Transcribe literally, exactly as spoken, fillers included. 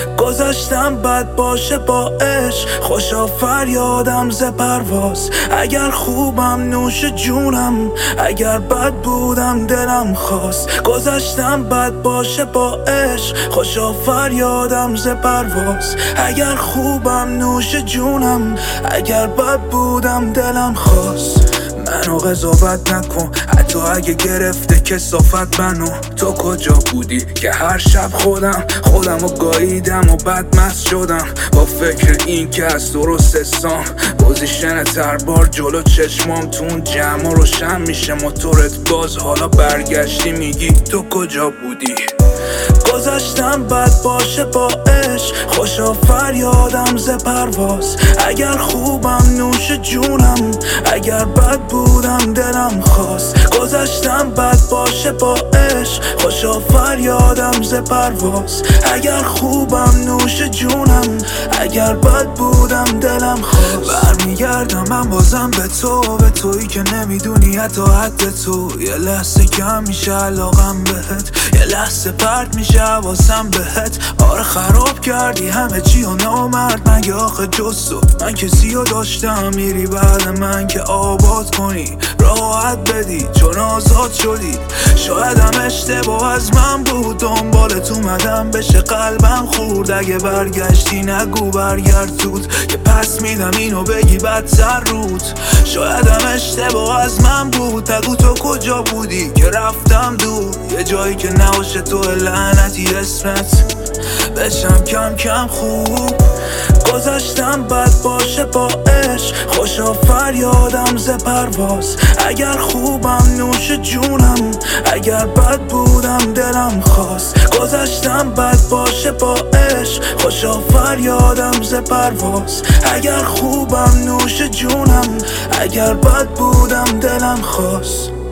گذاشتم بد باشه با عشق، خوشا فریادم ز پرواز. اگر خوبم نوش جونم، اگر بد بودم دلم خواست. گذاشتم بد باشه با عشق، خوشا فریادم ز پرواز. اگر خوبم نوش جونم، اگر بد بودم دلم خواست. منو قضاوت نکن حتی اگه گرفته کثافت منو. تو کجا بودی که هر شب خودم خودم رو گاییدم و بد مست شدم با فکر این که از درست استام پوزیشن تربار جلو چشمام تو اون جمع روشن میشه موتورت باز. حالا برگشتی میگی تو کجا بودی. گذاشتم بد باشه با عشق، خوشا فریادم ز پرواز. اگر خوبم نوش جونم، اگر بد بودم دلم خواست. گذاشتم بد باشه با عشق، خوشا فریادم ز پرواز. اگر خوبم نوش جونم، اگر بد بودم دلم خواست. برمیگردم من بازم به تو، به تویی که نمیدونی حتی حد تو. یه لحظه کم میشه علاقم بهت، یه لحظه پرت میشه حواسم بهت. آره خراب کردی همه چی و نامرد مگه آخه جز تو من کسی رو داشتم. میری بعد من که آباد کنی، راحت بدی چون آزاد شدی. شاید هم اشتباه از من بود، دنبالت اومدم بشه قلبم خورد. اگه برگشتی نگو برگرد زود که پس میدم اینو بگی بدتر رود. شاید هم اشتباه از من بود، بگو تو کجا بودی که رفتم دور. یه جایی که نباشه تو لعنتی اسمت بشم کم کم خوب. گذاشتم بد باشه با عشق، خوشا فریادم ز پرواز. اگر خوبم نوش جونم، اگر بد بودم دلم خواست. گذاشتم بد باشه با عشق، خوشا فریادم ز پرواز. اگر خوبم نوش جونم، اگر بد بودم دلم خواست.